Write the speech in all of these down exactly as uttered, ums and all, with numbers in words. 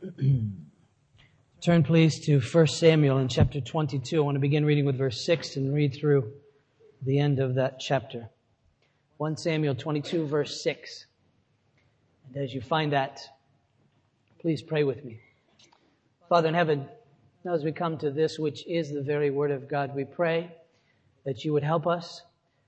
Turn please to First Samuel in chapter twenty-two. I want to begin reading with verse six and read through the end of that chapter. First Samuel twenty-two, verse six. And as you find that, please pray with me. Father in heaven, now as we come to this which is the very Word of God, we pray that you would help us.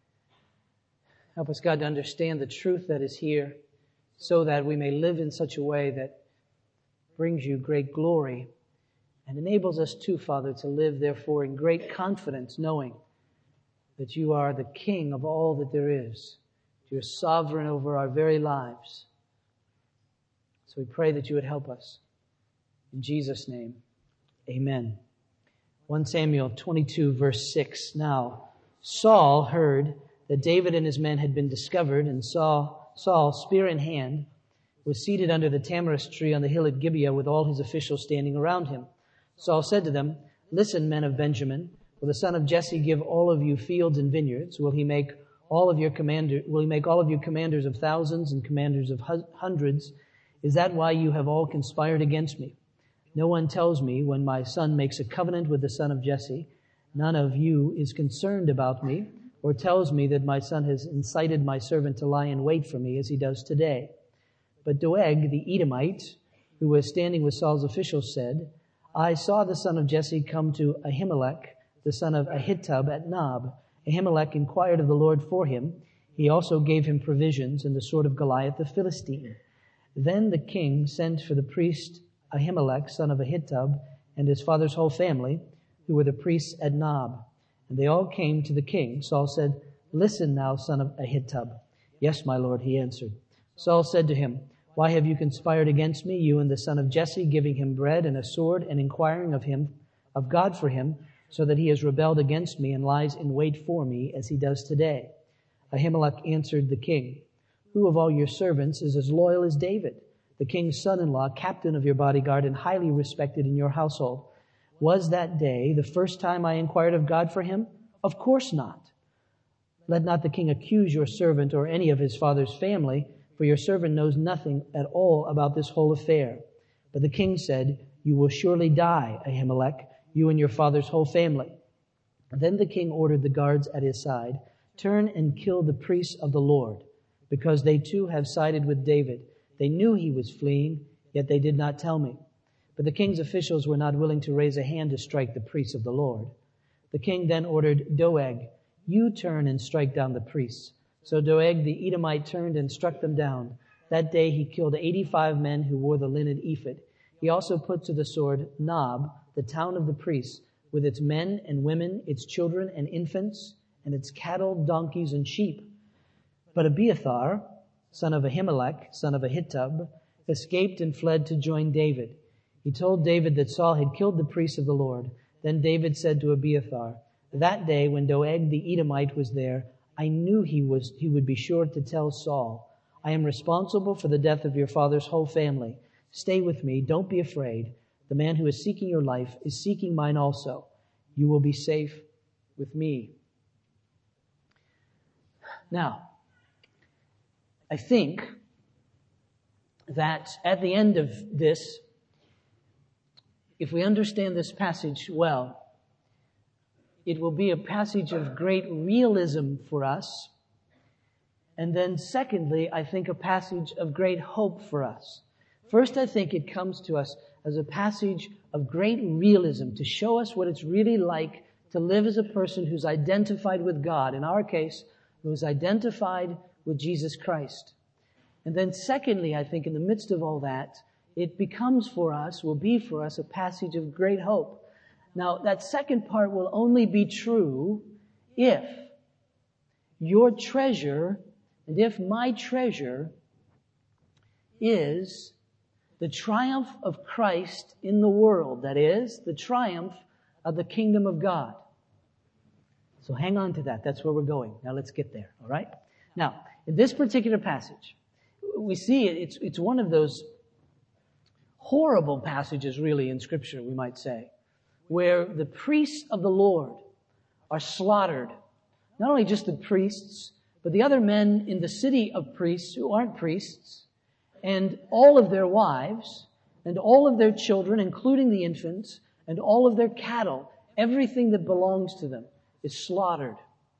Help us, God, to understand the truth that is here so that we may live in such a way that brings you great glory and enables us too, Father, to live therefore in great confidence, knowing that you are the King of all that there is. You're sovereign over our very lives. So we pray that you would help us. In Jesus' name, amen. First Samuel twenty-two, verse six. Now, Saul heard that David and his men had been discovered, and saw Saul, spear in hand, was seated under the tamarisk tree on the hill at Gibeah with all his officials standing around him. Saul said to them, "Listen, men of Benjamin, will the son of Jesse give all of you fields and vineyards? Will he make all of your commander, will he make all of you commanders of thousands and commanders of hundreds? Is that why you have all conspired against me? No one tells me when my son makes a covenant with the son of Jesse. None of you is concerned about me, or tells me that my son has incited my servant to lie in wait for me as he does today." But Doeg, the Edomite, who was standing with Saul's officials, said, "I saw the son of Jesse come to Ahimelech, the son of Ahitub at Nob. Ahimelech inquired of the Lord for him. He also gave him provisions and the sword of Goliath the Philistine." Then the king sent for the priest Ahimelech, son of Ahitub, and his father's whole family, who were the priests at Nob. And they all came to the king. Saul said, "Listen now, son of Ahitub." "Yes, my lord," he answered. Saul said to him, "Why have you conspired against me, you and the son of Jesse, giving him bread and a sword and inquiring of him, of God for him, so that he has rebelled against me and lies in wait for me as he does today?" Ahimelech answered the king, "Who of all your servants is as loyal as David, the king's son-in-law, captain of your bodyguard and highly respected in your household? Was that day the first time I inquired of God for him? Of course not. Let not the king accuse your servant or any of his father's family, for your servant knows nothing at all about this whole affair." But the king said, "You will surely die, Ahimelech, you and your father's whole family." Then the king ordered the guards at his side, "Turn and kill the priests of the Lord, because they too have sided with David. They knew he was fleeing, yet they did not tell me." But the king's officials were not willing to raise a hand to strike the priests of the Lord. The king then ordered Doeg, "You turn and strike down the priests." So Doeg the Edomite turned and struck them down. That day he killed eighty-five men who wore the linen ephod. He also put to the sword Nob, the town of the priests, with its men and women, its children and infants, and its cattle, donkeys, and sheep. But Abiathar, son of Ahimelech, son of Ahitub, escaped and fled to join David. He told David that Saul had killed the priests of the Lord. Then David said to Abiathar, "That day when Doeg the Edomite was there, I knew he was he would be sure to tell Saul, 'I am responsible for the death of your father's whole family. Stay with me, don't be afraid. The man who is seeking your life is seeking mine also. You will be safe with me.'" Now, I think that at the end of this, if we understand this passage well, it will be a passage of great realism for us. And then secondly, I think a passage of great hope for us. First, I think it comes to us as a passage of great realism to show us what it's really like to live as a person who's identified with God. In our case, who's identified with Jesus Christ. And then secondly, I think in the midst of all that, it becomes for us, will be for us, a passage of great hope. Now, that second part will only be true if your treasure, and if my treasure, is the triumph of Christ in the world. That is, the triumph of the kingdom of God. So hang on to that. That's where we're going. Now let's get there, all right? Now, in this particular passage, we see it, it's, it's one of those horrible passages, really, in Scripture, we might say, where the priests of the Lord are slaughtered. Not only just the priests, but the other men in the city of priests who aren't priests, and all of their wives, and all of their children, including the infants, and all of their cattle, everything that belongs to them, is slaughtered.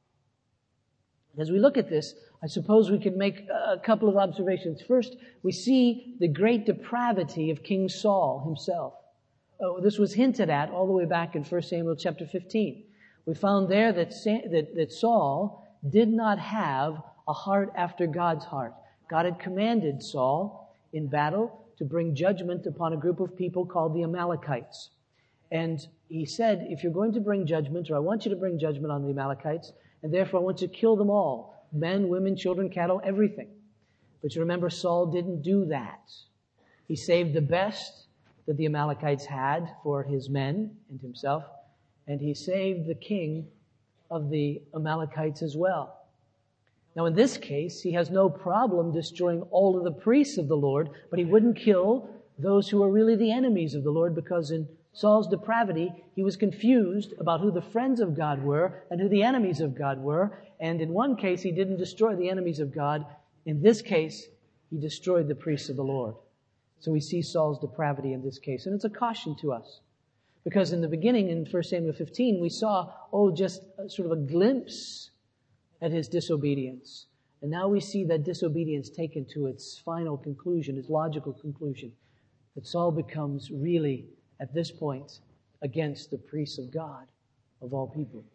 As we look at this, I suppose we can make a couple of observations. First, we see the great depravity of King Saul himself. Oh, this was hinted at all the way back in First Samuel chapter fifteen. We found there that, that, that Saul did not have a heart after God's heart. God had commanded Saul in battle to bring judgment upon a group of people called the Amalekites. And he said, if you're going to bring judgment, or I want you to bring judgment on the Amalekites, and therefore I want you to kill them all, men, women, children, cattle, everything. But you remember, Saul didn't do that. He saved the best that the Amalekites had for his men and himself, and he saved the king of the Amalekites as well. Now, in this case, he has no problem destroying all of the priests of the Lord, but he wouldn't kill those who are really the enemies of the Lord, because in Saul's depravity, he was confused about who the friends of God were and who the enemies of God were. And in one case, he didn't destroy the enemies of God. In this case, he destroyed the priests of the Lord. So we see Saul's depravity in this case. And it's a caution to us. Because in the beginning, in First Samuel fifteen, we saw, oh, just a, sort of a glimpse at his disobedience. And now we see that disobedience taken to its final conclusion, its logical conclusion, that Saul becomes really, at this point, against the priests of God, of all people.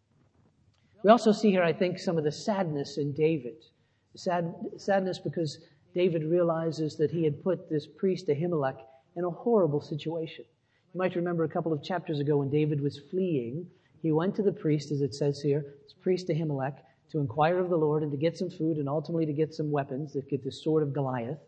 We also see here, I think, some of the sadness in David. Sad, sadness because David realizes that he had put this priest Ahimelech in a horrible situation. You might remember a couple of chapters ago when David was fleeing, he went to the priest, as it says here, this priest Ahimelech, to inquire of the Lord and to get some food and ultimately to get some weapons, to get the sword of Goliath.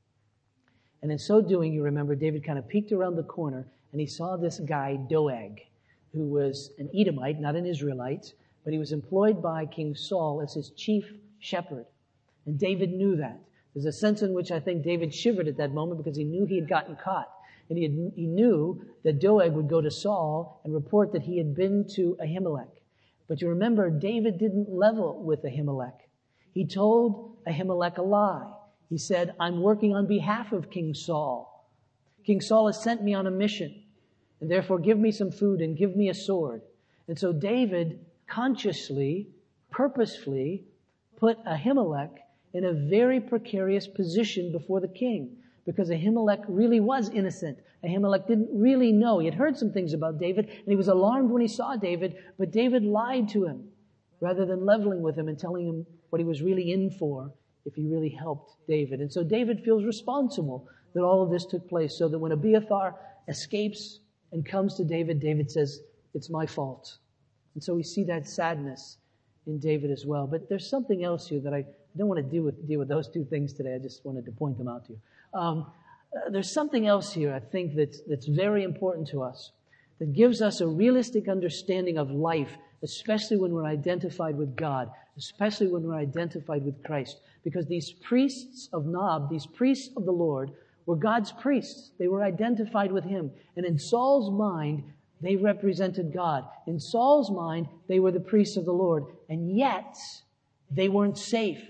And in so doing, you remember, David kind of peeked around the corner and he saw this guy, Doeg, who was an Edomite, not an Israelite, but he was employed by King Saul as his chief shepherd. And David knew that. There's a sense in which I think David shivered at that moment because he knew he had gotten caught. And he, had, he knew that Doeg would go to Saul and report that he had been to Ahimelech. But you remember, David didn't level with Ahimelech. He told Ahimelech a lie. He said, I'm working on behalf of King Saul. King Saul has sent me on a mission, and therefore give me some food and give me a sword. And so David consciously, purposefully put Ahimelech in a very precarious position before the king, because Ahimelech really was innocent. Ahimelech didn't really know. He had heard some things about David, and he was alarmed when he saw David, but David lied to him rather than leveling with him and telling him what he was really in for if he really helped David. And so David feels responsible that all of this took place, so that when Abiathar escapes and comes to David, David says, it's my fault. And so we see that sadness in David as well. But there's something else here that I don't want to deal with, deal with those two things today. I just wanted to point them out to you. Um, uh, there's something else here, I think, that's, that's very important to us, that gives us a realistic understanding of life, especially when we're identified with God, especially when we're identified with Christ. Because these priests of Nob, these priests of the Lord, were God's priests. They were identified with Him. And in Saul's mind, they represented God. In Saul's mind, they were the priests of the Lord. And yet, they weren't safe.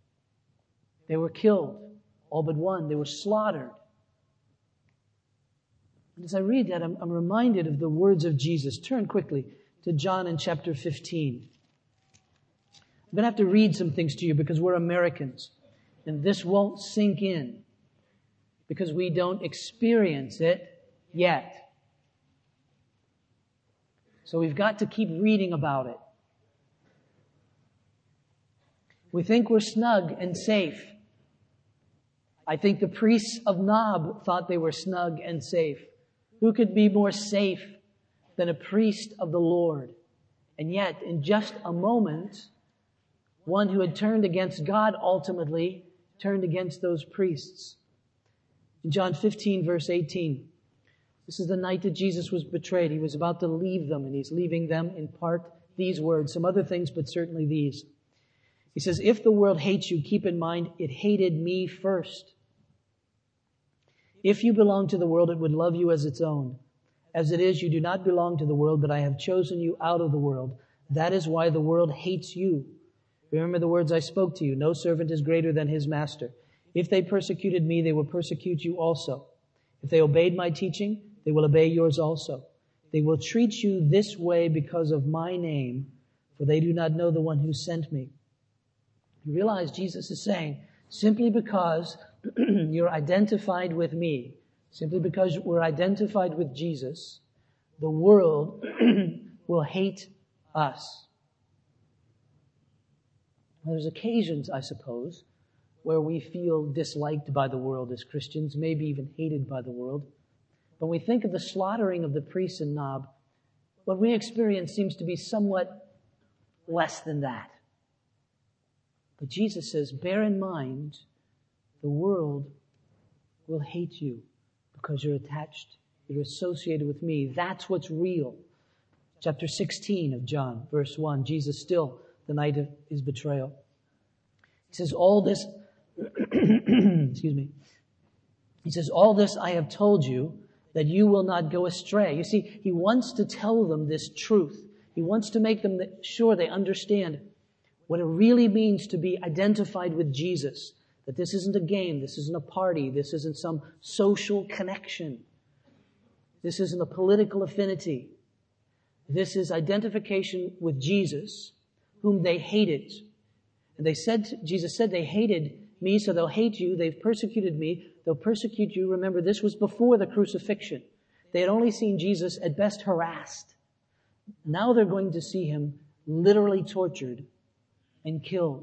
They were killed. All but one. They were slaughtered. And as I read that, I'm, I'm reminded of the words of Jesus. Turn quickly to John in chapter fifteen. I'm going to have to read some things to you because we're Americans. And this won't sink in because we don't experience it yet. So we've got to keep reading about it. We think we're snug and safe. I think the priests of Nob thought they were snug and safe. Who could be more safe than a priest of the Lord? And yet, in just a moment, one who had turned against God ultimately turned against those priests. In John fifteen, verse eighteen, this is the night that Jesus was betrayed. He was about to leave them, and He's leaving them in part these words, some other things, but certainly these. He says, if the world hates you, keep in mind it hated me first. If you belong to the world, it would love you as its own. As it is, you do not belong to the world, but I have chosen you out of the world. That is why the world hates you. Remember the words I spoke to you. No servant is greater than his master. If they persecuted me, they will persecute you also. If they obeyed my teaching, they will obey yours also. They will treat you this way because of my name, for they do not know the one who sent me. You realize Jesus is saying, simply because you're identified with me, simply because we're identified with Jesus, the world will hate us. There's occasions, I suppose, where we feel disliked by the world as Christians, maybe even hated by the world. When we think of the slaughtering of the priests in Nob, what we experience seems to be somewhat less than that. But Jesus says, bear in mind, the world will hate you because you're attached, you're associated with me. That's what's real. Chapter sixteen of John, verse one, Jesus still, the night of his betrayal. He says, all this, excuse me. He says, all this I have told you, that you will not go astray. You see, he wants to tell them this truth. He wants to make them sure they understand what it really means to be identified with Jesus. That this isn't a game, this isn't a party, this isn't some social connection. This isn't a political affinity. This is identification with Jesus, whom they hated. And they said, Jesus said, they hated me, so they'll hate you. They've persecuted me. They'll persecute you. Remember, this was before the crucifixion. They had only seen Jesus at best harassed. Now they're going to see him literally tortured and killed.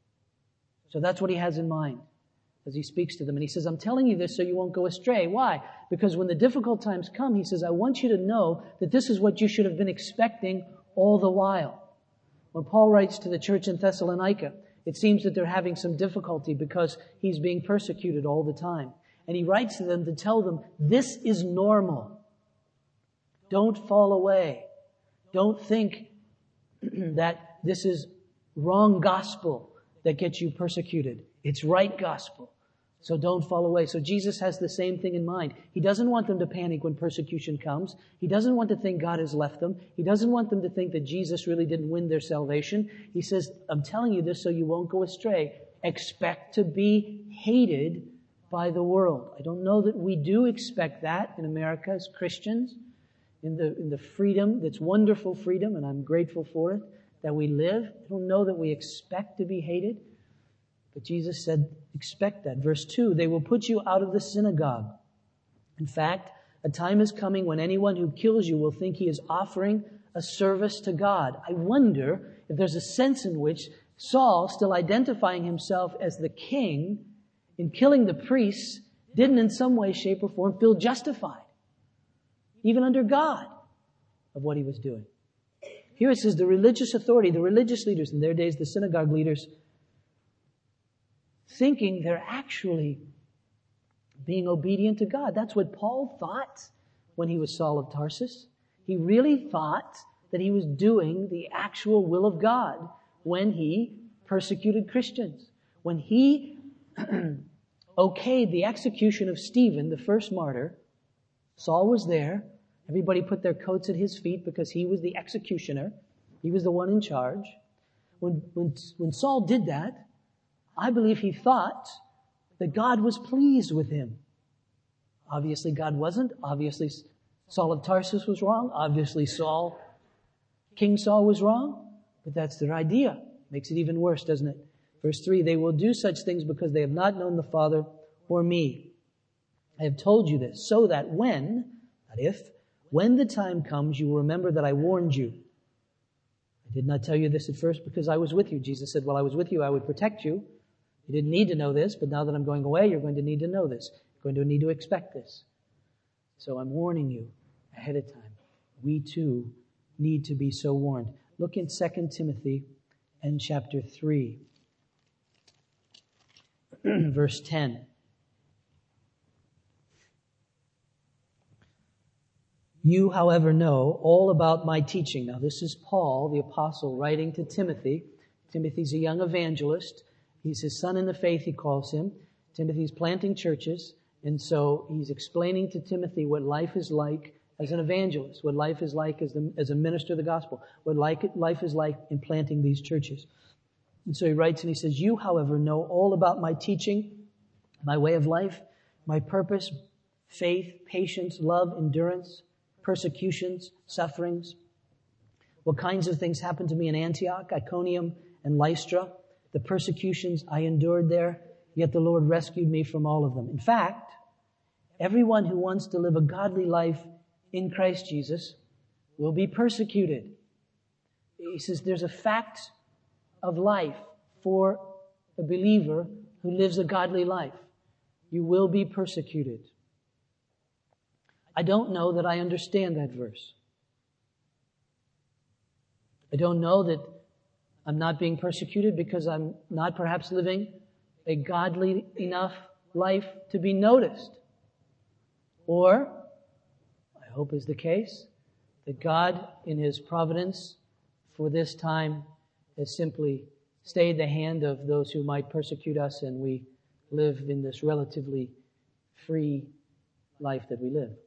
So that's what he has in mind as he speaks to them. And he says, I'm telling you this so you won't go astray. Why? Because when the difficult times come, he says, I want you to know that this is what you should have been expecting all the while. When Paul writes to the church in Thessalonica, it seems that they're having some difficulty because he's being persecuted all the time. And he writes to them to tell them, this is normal. Don't fall away. Don't think that this is wrong gospel that gets you persecuted. It's right gospel. So don't fall away. So Jesus has the same thing in mind. He doesn't want them to panic when persecution comes. He doesn't want to think God has left them. He doesn't want them to think that Jesus really didn't win their salvation. He says, I'm telling you this so you won't go astray. Expect to be hated by the world. I don't know that we do expect that in America as Christians, in the, in the freedom, that's wonderful freedom, and I'm grateful for it, that we live. I don't know that we expect to be hated. But Jesus said, expect that. Verse two, they will put you out of the synagogue. In fact, a time is coming when anyone who kills you will think he is offering a service to God. I wonder if there's a sense in which Saul, still identifying himself as the king, in killing the priests, didn't in some way, shape, or form feel justified, even under God, of what he was doing. Here it says the religious authority, the religious leaders, in their days, the synagogue leaders, thinking they're actually being obedient to God. That's what Paul thought when he was Saul of Tarsus. He really thought that he was doing the actual will of God when he persecuted Christians. When he okayed the execution of Stephen, the first martyr, Saul was there. Everybody put their coats at his feet because he was the executioner. He was the one in charge. When, when, when Saul did that, I believe he thought that God was pleased with him. Obviously, God wasn't. Obviously, Saul of Tarsus was wrong. Obviously, Saul, King Saul was wrong. But that's their idea. Makes it even worse, doesn't it? Verse three, they will do such things because they have not known the Father or me. I have told you this so that when, not if, when the time comes, you will remember that I warned you. I did not tell you this at first because I was with you. Jesus said, while I was with you, I would protect you. You didn't need to know this, but now that I'm going away, you're going to need to know this. You're going to need to expect this. So I'm warning you ahead of time. We too need to be so warned. Look in Second Timothy and chapter three, verse ten. You, however, know all about my teaching. Now, this is Paul, the apostle, writing to Timothy. Timothy's a young evangelist. He's his son in the faith, he calls him. Timothy's planting churches. And so he's explaining to Timothy what life is like as an evangelist, what life is like as, the, as a minister of the gospel, what like, life is like in planting these churches. And so he writes and he says, you, however, know all about my teaching, my way of life, my purpose faith, patience, love, endurance, persecutions, sufferings. What kinds of things happened to me in Antioch, Iconium, and Lystra? The persecutions I endured there, yet the Lord rescued me from all of them. In fact, everyone who wants to live a godly life in Christ Jesus will be persecuted. He says there's a fact of life for a believer who lives a godly life. You will be persecuted. I don't know that I understand that verse. I don't know that I'm not being persecuted because I'm not perhaps living a godly enough life to be noticed. Or, I hope is the case, that God in His providence for this time has simply stayed the hand of those who might persecute us, and we live in this relatively free life that we live.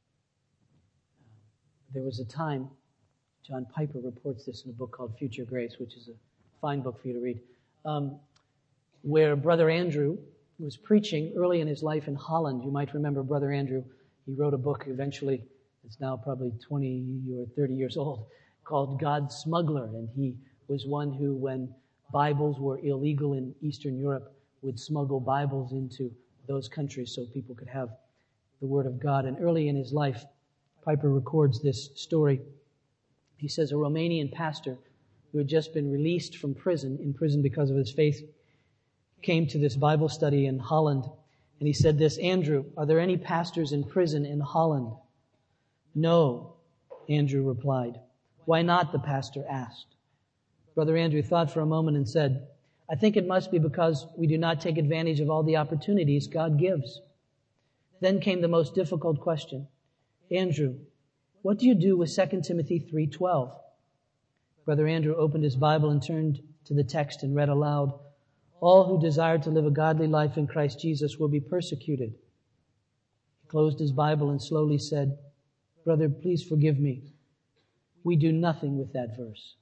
There was a time, John Piper reports this in a book called Future Grace, which is a fine book for you to read, um, where Brother Andrew was preaching early in his life in Holland. You might remember Brother Andrew. He wrote a book eventually, it's now probably twenty or thirty years old, called God's Smuggler. And he was one who, when Bibles were illegal in Eastern Europe, would smuggle Bibles into those countries so people could have the Word of God. And early in his life, Piper records this story. He says a Romanian pastor who had just been released from prison, in prison because of his faith, came to this Bible study in Holland. And he said this, "Andrew, are there any pastors in prison in Holland?" "No," Andrew replied. "Why not?" the pastor asked. Brother Andrew thought for a moment and said, "I think it must be because we do not take advantage of all the opportunities God gives." Then came the most difficult question. "Andrew, what do you do with Second Timothy three twelve? Brother Andrew opened his Bible and turned to the text and read aloud, "All who desire to live a godly life in Christ Jesus will be persecuted." He closed his Bible and slowly said, "Brother, please forgive me. We do nothing with that verse."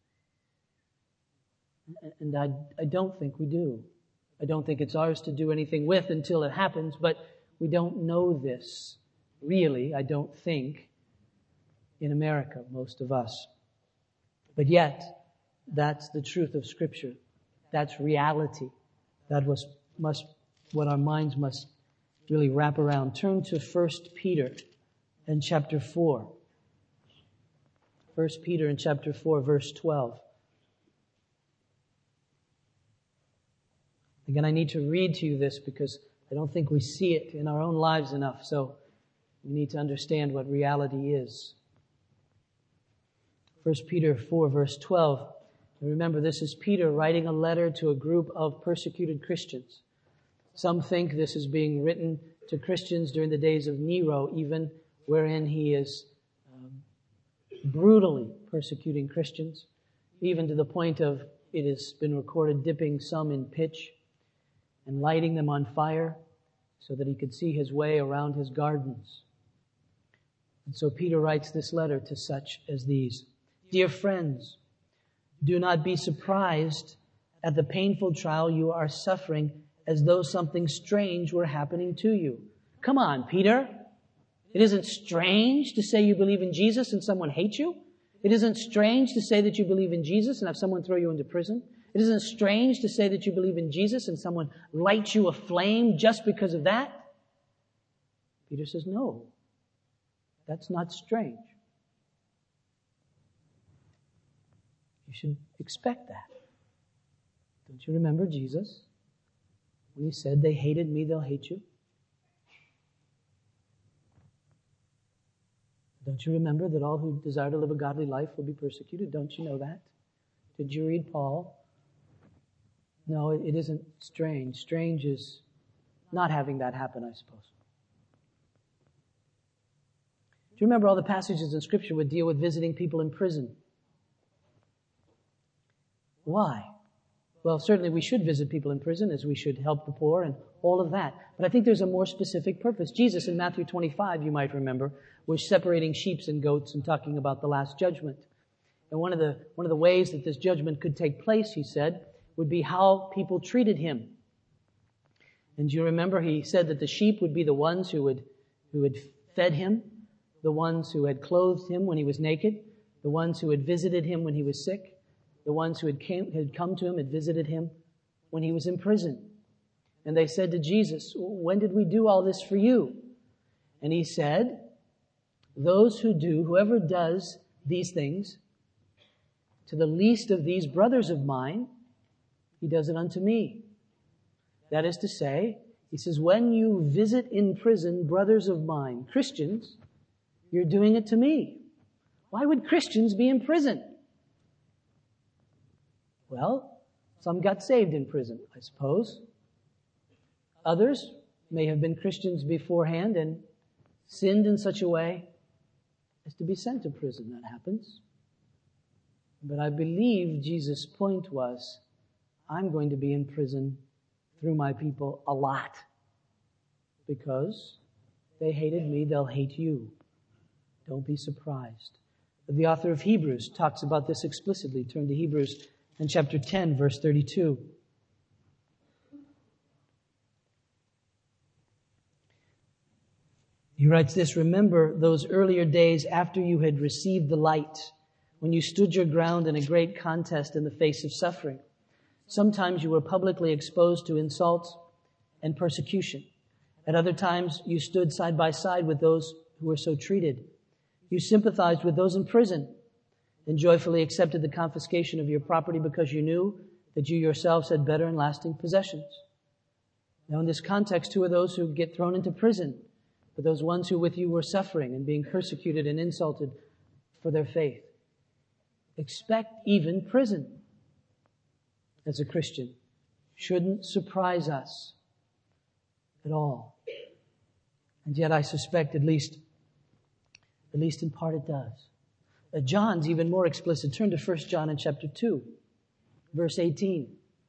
And I, I don't think we do. I don't think it's ours to do anything with until it happens, but we don't know this. Really, I don't think, in America, most of us. But yet, that's the truth of Scripture. That's reality. That was must what our minds must really wrap around. Turn to First Peter and chapter four. First Peter and chapter four, verse twelve. Again, I need to read to you this because I don't think we see it in our own lives enough. So we need to understand what reality is. First Peter four, verse twelve. And remember, this is Peter writing a letter to a group of persecuted Christians. Some think this is being written to Christians during the days of Nero, even, wherein he is um, brutally persecuting Christians, even to the point of, it has been recorded, dipping some in pitch and lighting them on fire so that he could see his way around his gardens. And so Peter writes this letter to such as these. "Dear friends, do not be surprised at the painful trial you are suffering as though something strange were happening to you." Come on, Peter. It isn't strange to say you believe in Jesus and someone hates you. It isn't strange to say that you believe in Jesus and have someone throw you into prison. It isn't strange to say that you believe in Jesus and someone lights you aflame just because of that. Peter says, no, that's not strange. You should expect that. Don't you remember Jesus? When he said, "They hated me, they'll hate you." Don't you remember that all who desire to live a godly life will be persecuted? Don't you know that? Did you read Paul? No, it, it isn't strange. Strange is not having that happen, I suppose. Do you remember all the passages in Scripture would deal with visiting people in prison? Why? Well, certainly we should visit people in prison, as we should help the poor and all of that. But I think there's a more specific purpose. Jesus in Matthew twenty-five, you might remember, was separating sheep and goats and talking about the last judgment. And one of the one of the ways that this judgment could take place, he said, would be how people treated him. And do you remember he said that the sheep would be the ones who would who had fed him, the ones who had clothed him when he was naked, the ones who had visited him when he was sick, the ones who had, came, had come to him, had visited him when he was in prison. And they said to Jesus, when did we do all this for you? And he said, those who do, whoever does these things, to the least of these brothers of mine, he does it unto me. That is to say, he says, when you visit in prison brothers of mine, Christians, you're doing it to me. Why would Christians be in prison? Well, some got saved in prison, I suppose. Others may have been Christians beforehand and sinned in such a way as to be sent to prison. That happens. But I believe Jesus' point was, I'm going to be in prison through my people a lot. Because they hated me, they'll hate you. Don't be surprised. The author of Hebrews talks about this explicitly. Turn to Hebrews in chapter ten, verse thirty-two. He writes this, remember those earlier days after you had received the light, when you stood your ground in a great contest in the face of suffering. Sometimes you were publicly exposed to insult and persecution. At other times, you stood side by side with those who were so treated. You sympathized with those in prison and joyfully accepted the confiscation of your property because you knew that you yourselves had better and lasting possessions. Now, in this context, who are those who get thrown into prison? But those ones who with you were suffering and being persecuted and insulted for their faith. Expect even prison as a Christian. Shouldn't surprise us at all. And yet I suspect at least, at least in part it does. Uh, John's even more explicit. Turn to First John in chapter two, verse eighteen.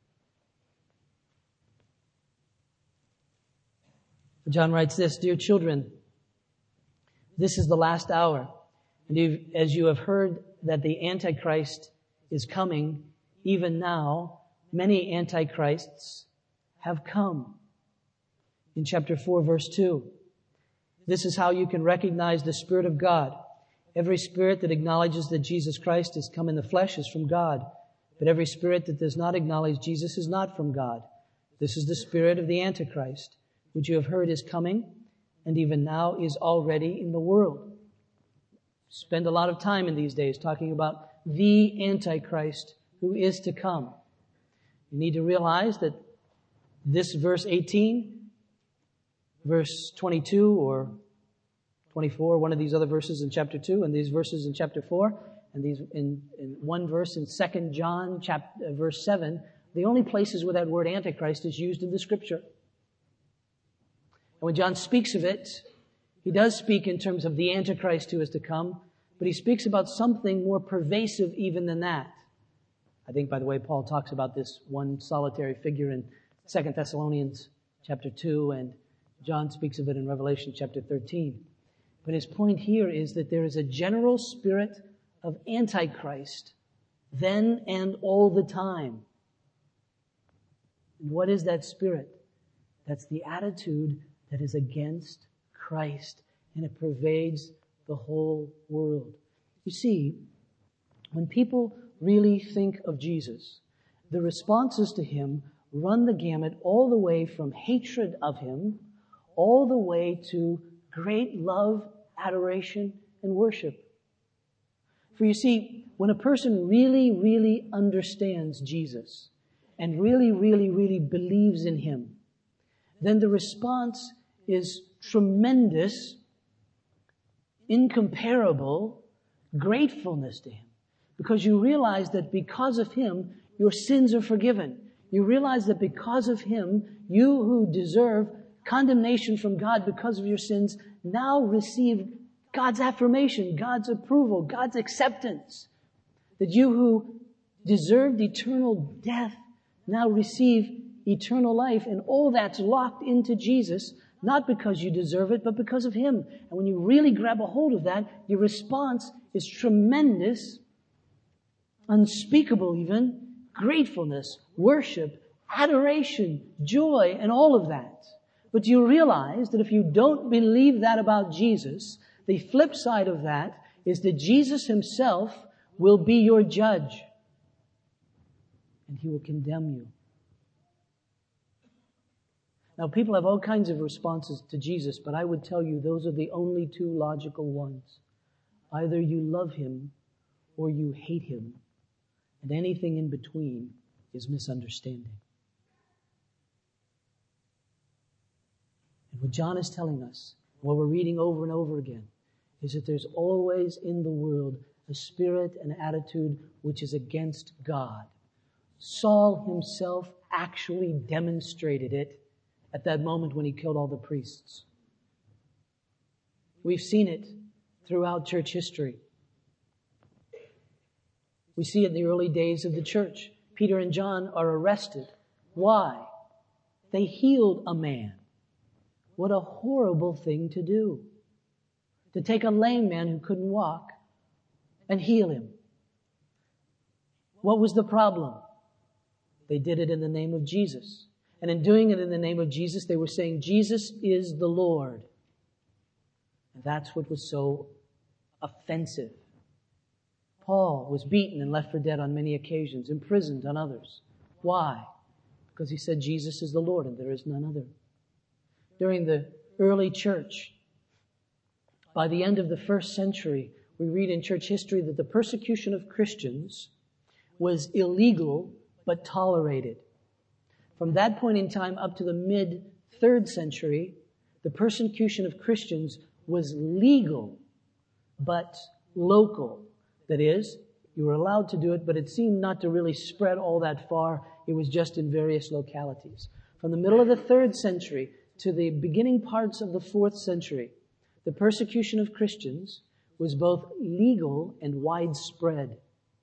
John writes this, dear children, this is the last hour. And as you have heard that the Antichrist is coming, even now, many Antichrists have come. In chapter four, verse two, this is how you can recognize the Spirit of God. Every spirit that acknowledges that Jesus Christ has come in the flesh is from God. But every spirit that does not acknowledge Jesus is not from God. This is the spirit of the Antichrist, which you have heard is coming, and even now is already in the world. Spend a lot of time in these days talking about the Antichrist who is to come. You need to realize that this verse eighteen, verse twenty-two or twenty-four, one of these other verses in chapter two, and these verses in chapter four, and these in, in one verse in Second John chapter, uh, verse seven, the only places where that word Antichrist is used in the Scripture. And when John speaks of it, he does speak in terms of the Antichrist who is to come, but he speaks about something more pervasive even than that. I think, by the way, Paul talks about this one solitary figure in Second Thessalonians chapter two, and John speaks of it in Revelation chapter thirteen. But his point here is that there is a general spirit of Antichrist then and all the time. And what is that spirit? That's the attitude that is against Christ, and it pervades the whole world. You see, when people really think of Jesus, the responses to him run the gamut all the way from hatred of him, all the way to great love, adoration, and worship. For you see, when a person really, really understands Jesus and really, really, really believes in him, then the response is tremendous, incomparable gratefulness to him. Because you realize that because of him, your sins are forgiven. You realize that because of him, you who deserve condemnation from God because of your sins now receive God's affirmation, God's approval, God's acceptance. That you who deserved eternal death now receive eternal life, and all that's locked into Jesus, not because you deserve it, but because of him. And when you really grab a hold of that, your response is tremendous, unspeakable even, gratefulness, worship, adoration, joy, and all of that. But you realize that if you don't believe that about Jesus, the flip side of that is that Jesus himself will be your judge. And he will condemn you. Now, people have all kinds of responses to Jesus, but I would tell you those are the only two logical ones. Either you love him or you hate him. And anything in between is misunderstanding. And what John is telling us, what we're reading over and over again, is that there's always in the world a spirit and attitude which is against God. Saul himself actually demonstrated it at that moment when he killed all the priests. We've seen it throughout church history. We see it in the early days of the church. Peter and John are arrested. Why? They healed a man. What a horrible thing to do. To take a lame man who couldn't walk and heal him. What was the problem? They did it in the name of Jesus. And in doing it in the name of Jesus, they were saying, Jesus is the Lord. And that's what was so offensive. Paul was beaten and left for dead on many occasions, imprisoned on others. Why? Because he said Jesus is the Lord and there is none other. During the early church, by the end of the first century, we read in church history that the persecution of Christians was illegal but tolerated. From that point in time up to the mid-third century, the persecution of Christians was legal but local. That is, you were allowed to do it, but it seemed not to really spread all that far. It was just in various localities. From the middle of the third century to the beginning parts of the fourth century, the persecution of Christians was both legal and widespread.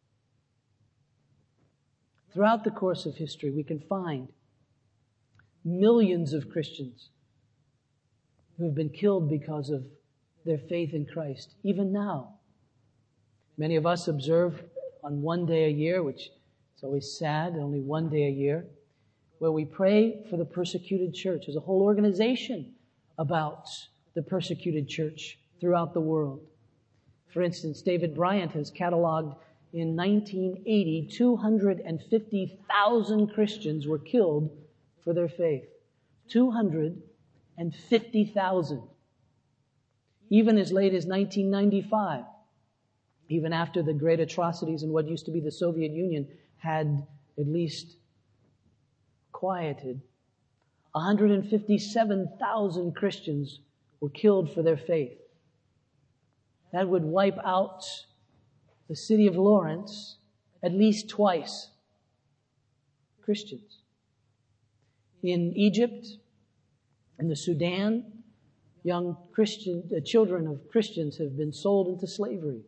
Throughout the course of history, we can find millions of Christians who have been killed because of their faith in Christ, even now. Many of us observe on one day a year, which is always sad, only one day a year, where we pray for the persecuted church. There's a whole organization about the persecuted church throughout the world. For instance, David Bryant has cataloged in nineteen eighty, two hundred fifty thousand Christians were killed for their faith. two hundred fifty thousand. Even as late as nineteen ninety-five, even after the great atrocities in what used to be the Soviet Union had at least quieted, one hundred fifty-seven thousand Christians were killed for their faith. That would wipe out the city of Lawrence at least twice. Christians. In Egypt, in the Sudan, young Christian uh, children of Christians have been sold into slavery.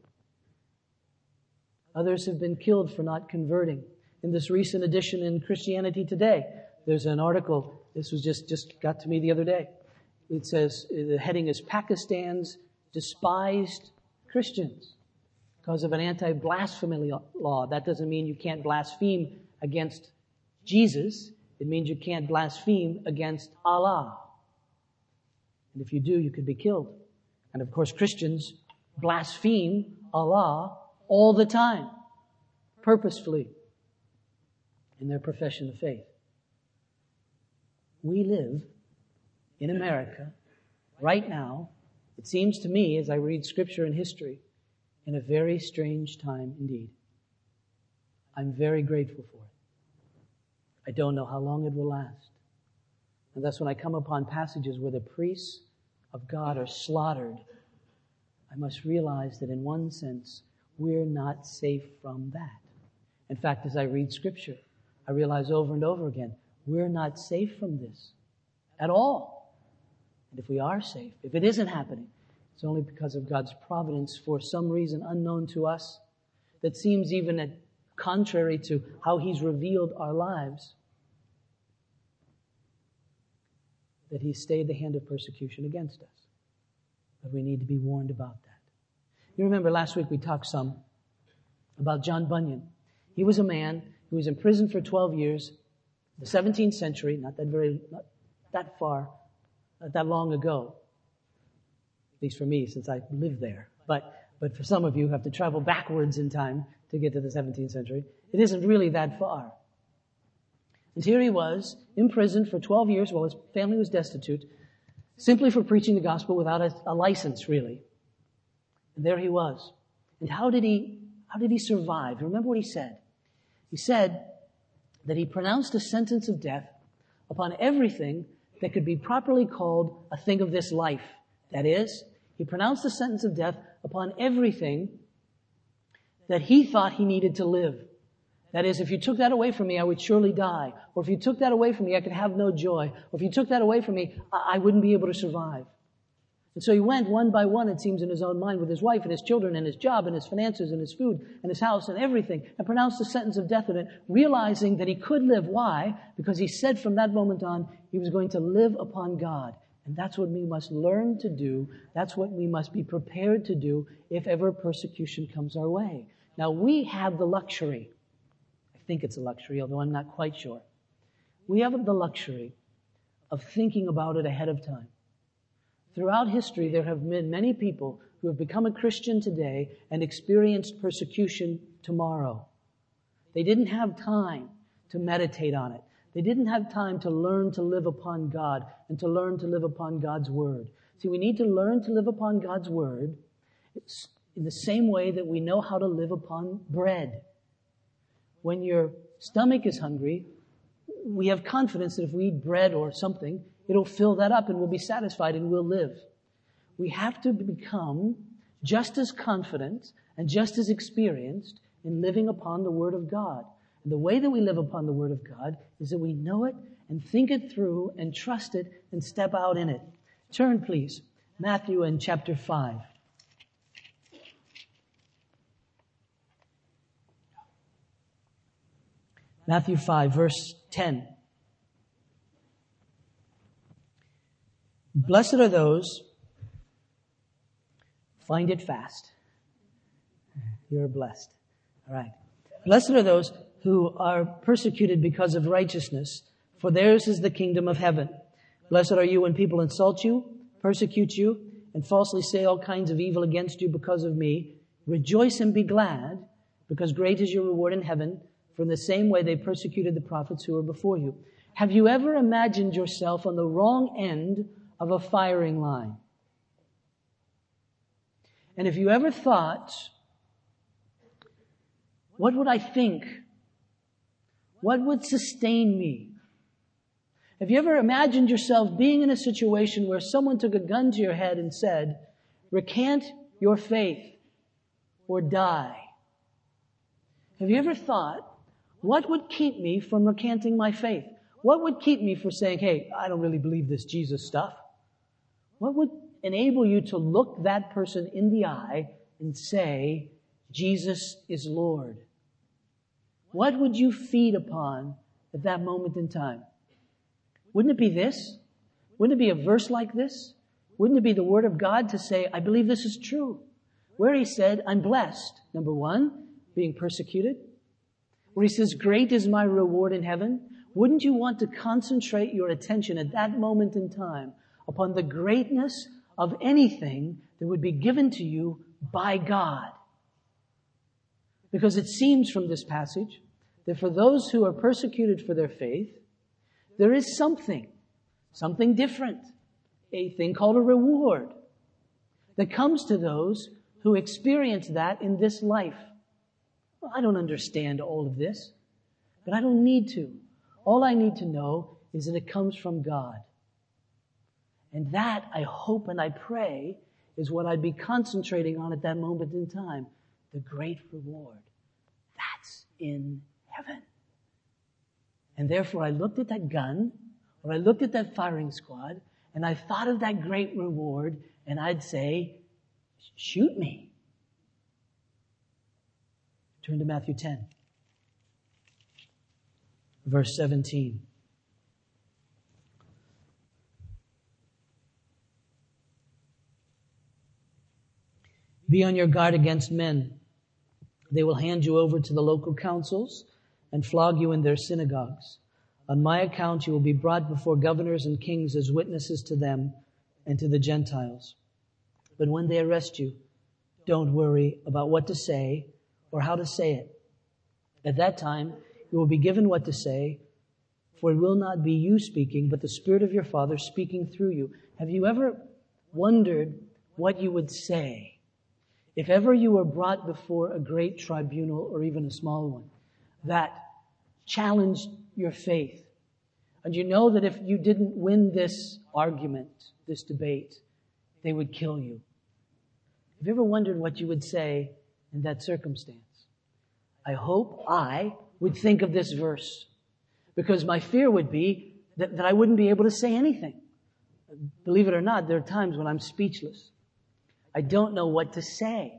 Others have been killed for not converting. In this recent edition in Christianity Today, there's an article, this was just, just got to me the other day. It says, the heading is Pakistan's despised Christians because of an anti-blasphemy law. That doesn't mean you can't blaspheme against Jesus. It means you can't blaspheme against Allah. And if you do, you could be killed. And of course, Christians blaspheme Allah all the time, purposefully, in their profession of faith. We live in America right now, it seems to me, as I read Scripture and history, in a very strange time indeed. I'm very grateful for it. I don't know how long it will last. And thus when I come upon passages where the priests of God are slaughtered, I must realize that in one sense, we're not safe from that. In fact, as I read Scripture, I realize over and over again, we're not safe from this at all. And if we are safe, if it isn't happening, it's only because of God's providence for some reason unknown to us that seems even at contrary to how He's revealed our lives, that He's stayed the hand of persecution against us. But we need to be warned about that. You remember last week we talked some about John Bunyan. He was a man who was in prison for twelve years, the seventeenth century, not that very, not that far that long ago. At least for me, since I lived there. But but for some of you who have to travel backwards in time to get to the seventeenth century, it isn't really that far. And here he was, imprisoned for twelve years while his family was destitute, simply for preaching the gospel without a, a license, really. And there he was. And how did he, how did he survive? Remember what he said. He said that he pronounced a sentence of death upon everything that could be properly called a thing of this life. That is, he pronounced the sentence of death upon everything that he thought he needed to live. That is, if you took that away from me, I would surely die. Or if you took that away from me, I could have no joy. Or if you took that away from me, I wouldn't be able to survive. And so he went one by one, it seems, in his own mind with his wife and his children and his job and his finances and his food and his house and everything, and pronounced the sentence of death on it, realizing that he could live. Why? Because he said from that moment on, he was going to live upon God. And that's what we must learn to do. That's what we must be prepared to do if ever persecution comes our way. Now, we have the luxury, I think it's a luxury, although I'm not quite sure. We have the luxury of thinking about it ahead of time. Throughout history, there have been many people who have become a Christian today and experienced persecution tomorrow. They didn't have time to meditate on it. They didn't have time to learn to live upon God and to learn to live upon God's Word. See, we need to learn to live upon God's Word in the same way that we know how to live upon bread. When your stomach is hungry, we have confidence that if we eat bread or something, it'll fill that up and we'll be satisfied and we'll live. We have to become just as confident and just as experienced in living upon the Word of God. And the way that we live upon the Word of God is that we know it and think it through and trust it and step out in it. Turn, please. Matthew in chapter five. Matthew five, verse ten. Blessed are those, find it fast. You're blessed. All right. Blessed are those who are persecuted because of righteousness, for theirs is the kingdom of heaven. Blessed are you when people insult you, persecute you, and falsely say all kinds of evil against you because of me. Rejoice and be glad, because great is your reward in heaven, for in the same way they persecuted the prophets who were before you. Have you ever imagined yourself on the wrong end of a firing line? And if you ever thought, what would I think? What would sustain me? Have you ever imagined yourself being in a situation where someone took a gun to your head and said, recant your faith or die? Have you ever thought, what would keep me from recanting my faith? What would keep me from saying, hey, I don't really believe this Jesus stuff? What would enable you to look that person in the eye and say, Jesus is Lord? What would you feed upon at that moment in time? Wouldn't it be this? Wouldn't it be a verse like this? Wouldn't it be the Word of God to say, I believe this is true? Where He said, I'm blessed. Number one, being persecuted. Where He says, great is my reward in heaven. Wouldn't you want to concentrate your attention at that moment in time upon the greatness of anything that would be given to you by God? Because it seems from this passage that for those who are persecuted for their faith, there is something, something different, a thing called a reward that comes to those who experience that in this life. Well, I don't understand all of this, but I don't need to. All I need to know is that it comes from God. And that, I hope and I pray, is what I'd be concentrating on at that moment in time. The great reward. That's in heaven. And therefore I looked at that gun, or I looked at that firing squad, and I thought of that great reward, and I'd say, shoot me. Turn to Matthew ten. Verse seventeen. Be on your guard against men. They will hand you over to the local councils and flog you in their synagogues. On my account you will be brought before governors and kings as witnesses to them and to the Gentiles. But when they arrest you, don't worry about what to say or how to say it. At that time, you will be given what to say, for it will not be you speaking, but the Spirit of your Father speaking through you. Have you ever wondered what you would say if ever you were brought before a great tribunal or even a small one that challenged your faith? And you know that if you didn't win this argument, this debate, they would kill you. Have you ever wondered what you would say in that circumstance? I hope I would think of this verse, because my fear would be that, that I wouldn't be able to say anything. Believe it or not, there are times when I'm speechless. I don't know what to say.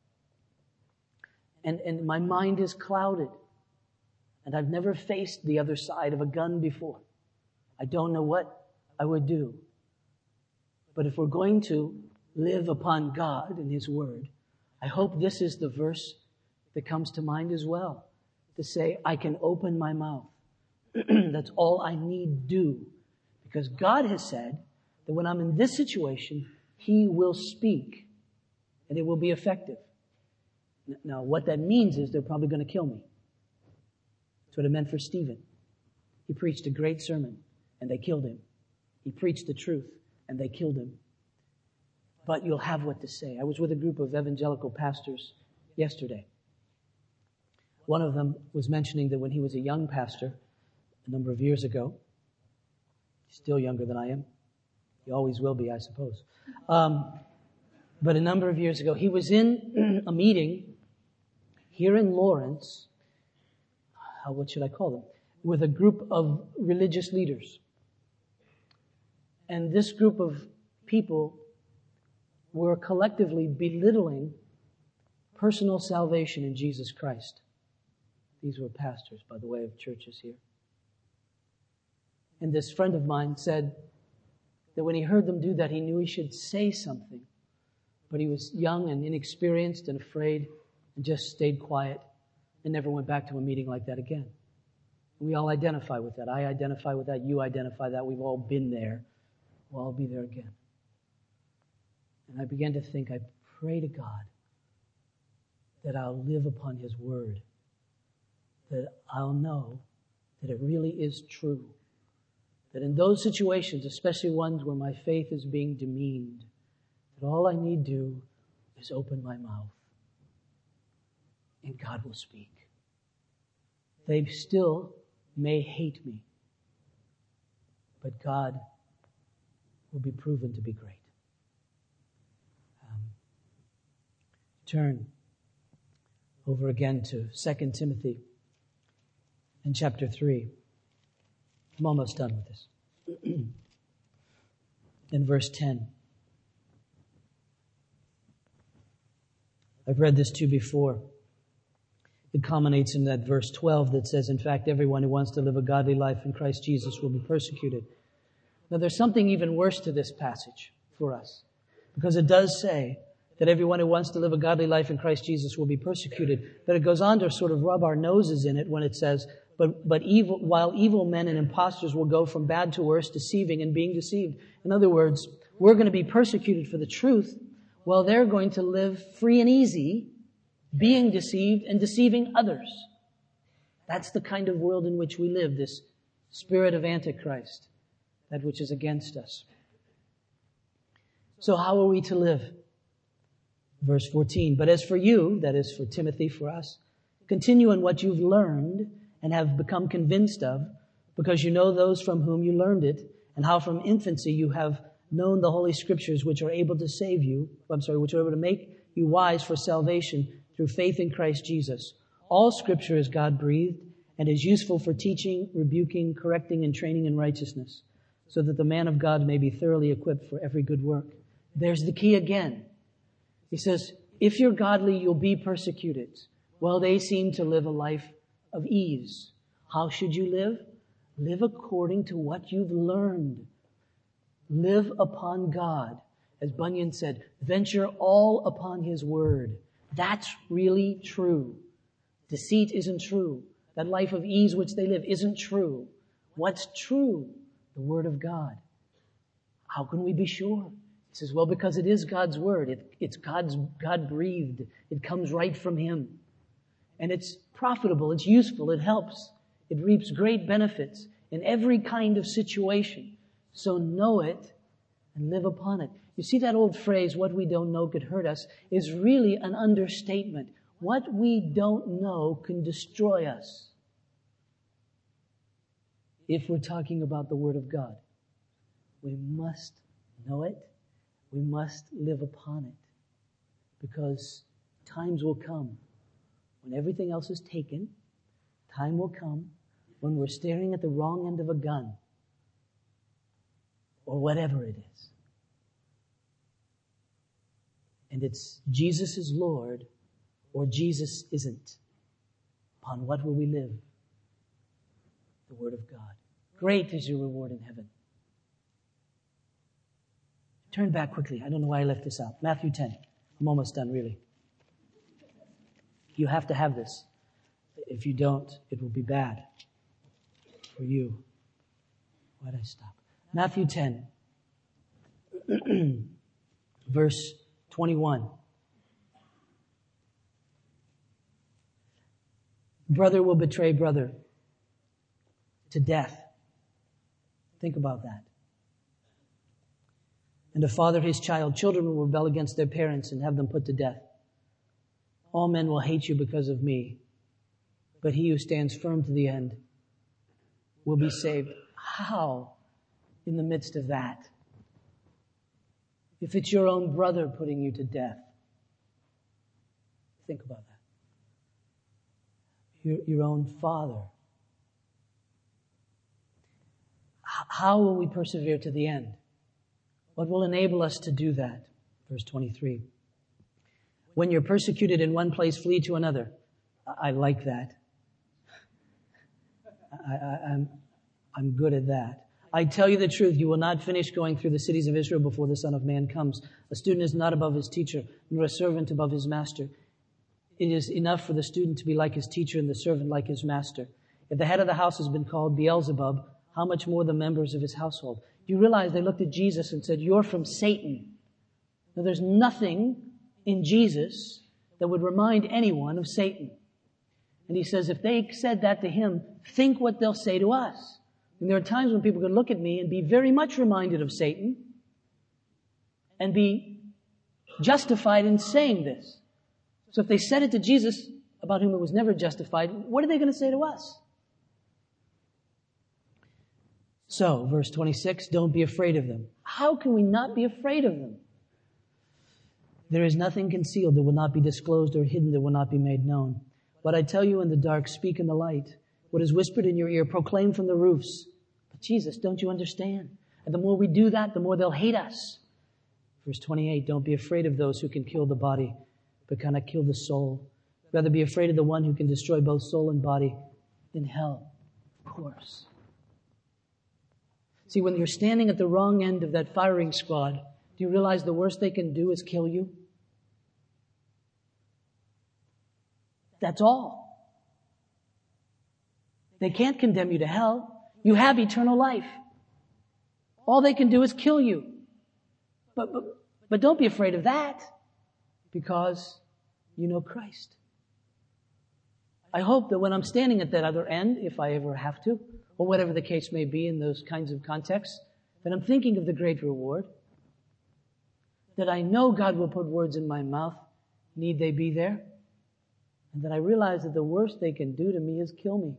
And, and my mind is clouded. And I've never faced the other side of a gun before. I don't know what I would do. But if we're going to live upon God and His Word, I hope this is the verse that comes to mind as well. To say, I can open my mouth. That's all I need do. Because God has said that when I'm in this situation, He will speak. And it will be effective. Now, what that means is they're probably going to kill me. That's what it meant for Stephen. He preached a great sermon, and they killed him. He preached the truth, and they killed him. But you'll have what to say. I was with a group of evangelical pastors yesterday. One of them was mentioning that when he was a young pastor, a number of years ago, still younger than I am. He always will be, I suppose. Um, but a number of years ago, he was in a meeting here in Lawrence. How, what should I call them? With a group of religious leaders. And this group of people were collectively belittling personal salvation in Jesus Christ. These were pastors, by the way, of churches here. And this friend of mine said that when he heard them do that, he knew he should say something. But he was young and inexperienced and afraid and just stayed quiet and never went back to a meeting like that again. We all identify with that. I identify with that. You identify that. We've all been there. We'll all be there again. And I began to think, I pray to God that I'll live upon His Word, that I'll know that it really is true, that in those situations, especially ones where my faith is being demeaned, that all I need do is open my mouth, and God will speak. They still may hate me, but God will be proven to be great. Um, turn over again to Second Timothy in chapter three. I'm almost done with this. In verse ten. I've read this to you before. It culminates in that verse twelve that says, in fact, everyone who wants to live a godly life in Christ Jesus will be persecuted. Now, there's something even worse to this passage for us, because it does say that everyone who wants to live a godly life in Christ Jesus will be persecuted. But it goes on to sort of rub our noses in it when it says, but, but evil, while evil men and impostors will go from bad to worse, deceiving and being deceived. In other words, we're going to be persecuted for the truth, while they're going to live free and easy, being deceived and deceiving others. That's the kind of world in which we live, this spirit of Antichrist, that which is against us. So how are we to live? Verse fourteen, but as for you, that is for Timothy, for us, continue in what you've learned and have become convinced of, because you know those from whom you learned it, and how from infancy you have known the Holy Scriptures, which are able to save you, I'm sorry, which are able to make you wise for salvation through faith in Christ Jesus. All Scripture is God-breathed and is useful for teaching, rebuking, correcting, and training in righteousness, so that the man of God may be thoroughly equipped for every good work. There's the key again. He says, if you're godly, you'll be persecuted. Well, they seem to live a life of ease. How should you live? Live according to what you've learned. Live upon God. As Bunyan said, venture all upon His Word. That's really true. Deceit isn't true. That life of ease which they live isn't true. What's true? The Word of God. How can we be sure? He says, well, because it is God's Word. It, it's God's, God-breathed. It comes right from Him. And it's profitable. It's useful. It helps. It reaps great benefits in every kind of situation. So know it and live upon it. You see that old phrase, what we don't know could hurt us, is really an understatement. What we don't know can destroy us. If we're talking about the Word of God, we must know it. We must live upon it. Because times will come when everything else is taken. Time will come when we're staring at the wrong end of a gun. Or whatever it is. And it's Jesus is Lord or Jesus isn't. Upon what will we live? The Word of God. Great is your reward in heaven. Turn back quickly. I don't know why I left this out. Matthew ten. I'm almost done, really. You have to have this. If you don't, it will be bad for you. Why did I stop? Matthew ten. Verse twenty-one. Brother will betray brother to death. Think about that. And a father his child. Children will rebel against their parents and have them put to death. All men will hate you because of me. But he who stands firm to the end will be saved. How? In the midst of that. If it's your own brother putting you to death. Think about that. Your, your own father. H- how will we persevere to the end? What will enable us to do that? Verse twenty-three. When you're persecuted in one place, flee to another. I, I like that. I, I, I'm, I'm good at that. I tell you the truth, you will not finish going through the cities of Israel before the Son of Man comes. A student is not above his teacher, nor a servant above his master. It is enough for the student to be like his teacher and the servant like his master. If the head of the house has been called Beelzebub, how much more the members of his household? Do you realize they looked at Jesus and said, you're from Satan. Now there's nothing in Jesus that would remind anyone of Satan. And he says, if they said that to him, think what they'll say to us. And there are times when people can look at me and be very much reminded of Satan and be justified in saying this. So if they said it to Jesus, about whom it was never justified, what are they going to say to us? So, verse twenty-six, don't be afraid of them. How can we not be afraid of them? There is nothing concealed that will not be disclosed or hidden that will not be made known. What I tell you in the dark, speak in the light. What is whispered in your ear, proclaim from the roofs. But Jesus, don't you understand? And the more we do that, the more they'll hate us. Verse twenty-eight, don't be afraid of those who can kill the body, but cannot kill the soul. Rather be afraid of the one who can destroy both soul and body in hell. Of course. See, when you're standing at the wrong end of that firing squad, do you realize the worst they can do is kill you? That's all. They can't condemn you to hell. You have eternal life. All they can do is kill you. But, but, but don't be afraid of that, because you know Christ. I hope that when I'm standing at that other end, if I ever have to, or whatever the case may be in those kinds of contexts, that I'm thinking of the great reward, that I know God will put words in my mouth, need they be there, and that I realize that the worst they can do to me is kill me.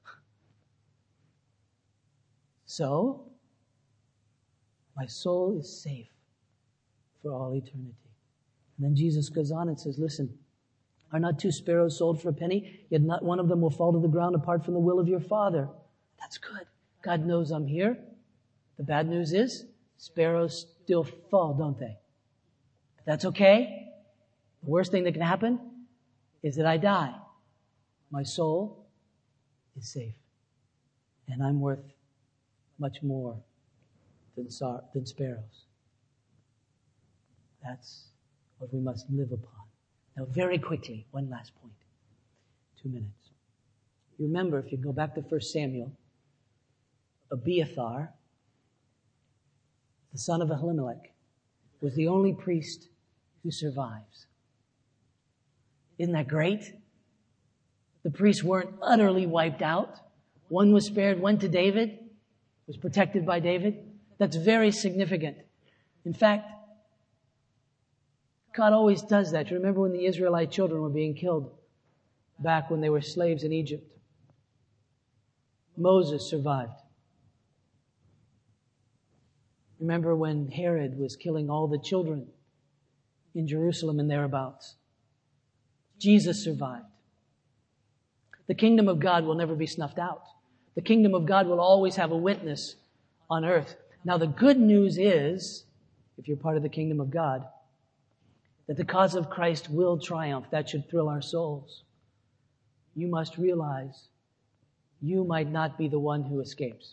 So, my soul is safe for all eternity. And then Jesus goes on and says, listen, are not two sparrows sold for a penny? Yet not one of them will fall to the ground apart from the will of your Father. That's good. God knows I'm here. The bad news is, sparrows still fall, don't they? That's okay. The worst thing that can happen is that I die. My soul is safe. And I'm worth much more than, sar- than sparrows. That's what we must live upon. Now, very quickly, one last point. Two minutes. You remember, if you go back to First Samuel, Abiathar, the son of Ahimelech, was the only priest who survives. Isn't that great? The priests weren't utterly wiped out. One was spared, went to David, was protected by David. That's very significant. In fact, God always does that. You remember when the Israelite children were being killed back when they were slaves in Egypt? Moses survived. Remember when Herod was killing all the children in Jerusalem and thereabouts? Jesus survived. The kingdom of God will never be snuffed out. The kingdom of God will always have a witness on earth. Now, the good news is, if you're part of the kingdom of God, that the cause of Christ will triumph. That should thrill our souls. You must realize you might not be the one who escapes.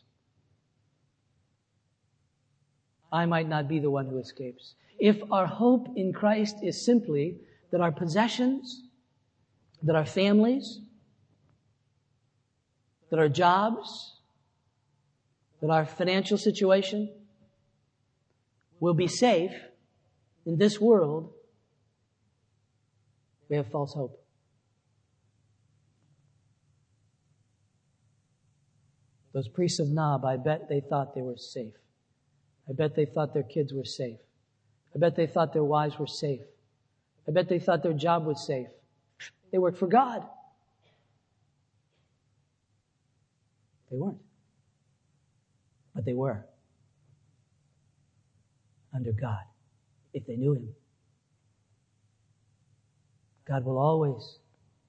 I might not be the one who escapes. If our hope in Christ is simply that our possessions, that our families, that our jobs, that our financial situation will be safe in this world, we have false hope. Those priests of Nob, I bet they thought they were safe. I bet they thought their kids were safe. I bet they thought their wives were safe. I bet they thought their job was safe. They worked for God. They weren't. But they were. Under God. If they knew Him. God will always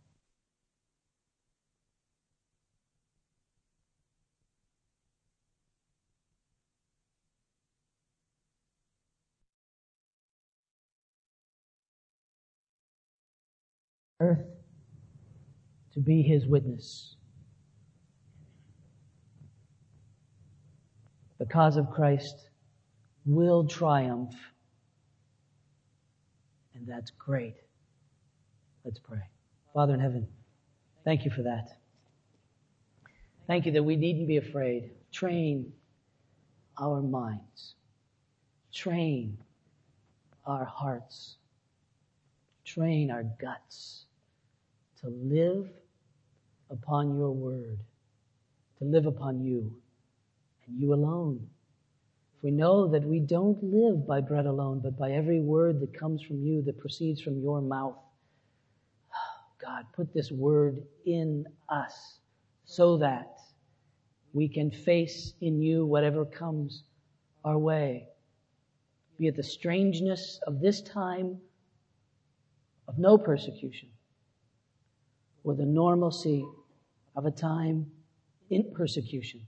earth to be His witness. The cause of Christ will triumph. And that's great. Let's pray. Father in heaven, thank you for that. Thank you that we needn't be afraid. Train our minds. Train our hearts. Train our guts to live upon your word, to live upon you and you alone. If we know that we don't live by bread alone, but by every word that comes from you, that proceeds from your mouth, God, put this word in us so that we can face in you whatever comes our way. Be it the strangeness of this time of no persecution, or the normalcy of a time in persecution,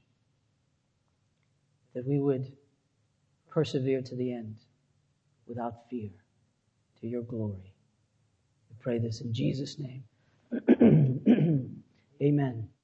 that we would persevere to the end without fear, to your glory. We pray this in Jesus' name. Amen.